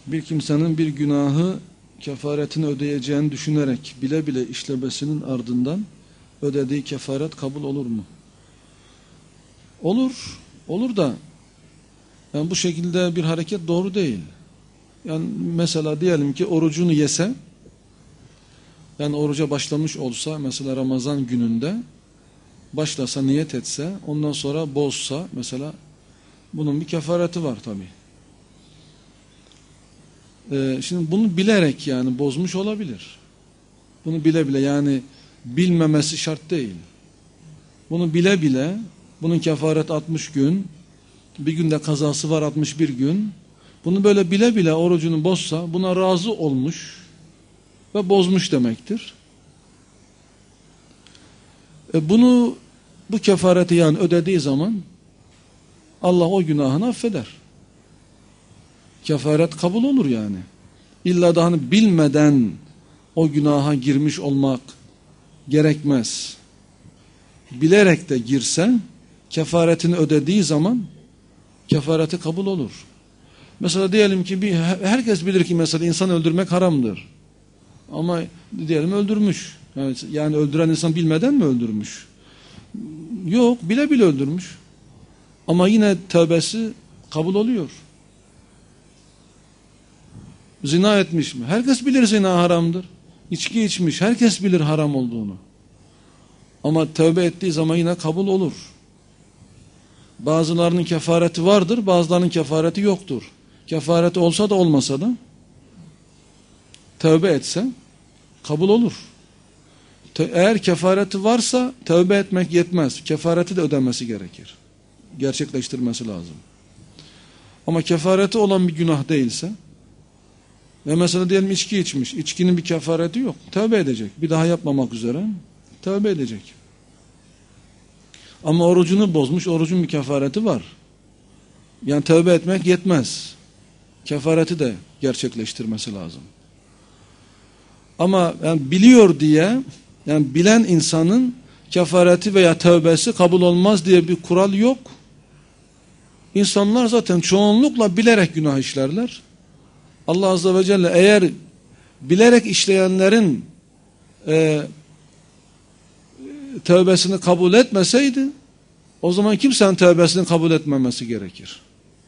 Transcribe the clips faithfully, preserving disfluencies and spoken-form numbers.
Bir kimsenin bir günahı kefaretini ödeyeceğini düşünerek bile bile işlemesinin ardından ödediği kefaret kabul olur mu? Olur. Olur da yani bu şekilde bir hareket doğru değil. Yani mesela diyelim ki orucunu yese, yani oruca başlamış olsa mesela Ramazan gününde başlasa, niyet etse, ondan sonra bozsa mesela, bunun bir kefareti var tabi. Ee, şimdi bunu bilerek yani bozmuş olabilir. Bunu bile bile, yani bilmemesi şart değil. Bunu bile bile, bunun kefaret altmış gün, bir günde kazası var altmış bir gün. Bunu böyle bile bile orucunu bozsa, buna razı olmuş ve bozmuş demektir. E bunu, bu kefareti yani ödediği zaman Allah o günahını affeder. Kefaret kabul olur yani. İlla da hani bilmeden o günaha girmiş olmak gerekmez. Bilerek de girse, kefaretini ödediği zaman kefareti kabul olur. Mesela diyelim ki bir, herkes bilir ki mesela insan öldürmek haramdır. Ama diyelim öldürmüş. Yani, yani öldüren insan bilmeden mi öldürmüş? Yok, bile bile öldürmüş. Ama yine tövbesi kabul oluyor. Zina etmiş mi? Herkes bilir zina haramdır. İçki içmiş. Herkes bilir haram olduğunu. Ama tövbe ettiği zaman yine kabul olur. Bazılarının kefareti vardır, bazılarının kefareti yoktur. Kefareti olsa da olmasa da tövbe etse kabul olur. Eğer kefareti varsa tövbe etmek yetmez. Kefareti de ödemesi gerekir. Gerçekleştirmesi lazım. Ama kefareti olan bir günah değilse, ve mesela diyelim içki içmiş, içkinin bir kefareti yok. Tövbe edecek. Bir daha yapmamak üzere tövbe edecek. Ama orucunu bozmuş, orucun bir kefareti var. Yani tövbe etmek yetmez. Kefareti de gerçekleştirmesi lazım. Ama yani biliyor diye, yani bilen insanın kefareti veya tövbesi kabul olmaz diye bir kural yok. İnsanlar zaten çoğunlukla bilerek günah işlerler. Allah Azze ve Celle eğer bilerek işleyenlerin e, tövbesini kabul etmeseydi, o zaman kimsenin tövbesini kabul etmemesi gerekir.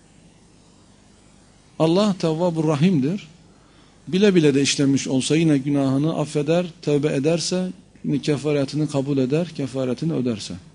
Allah Tevvab-ur Rahim'dir. Bile bile de işlemiş olsa yine günahını affeder, tövbe ederse yine kefaretini kabul eder, kefaretini öderse.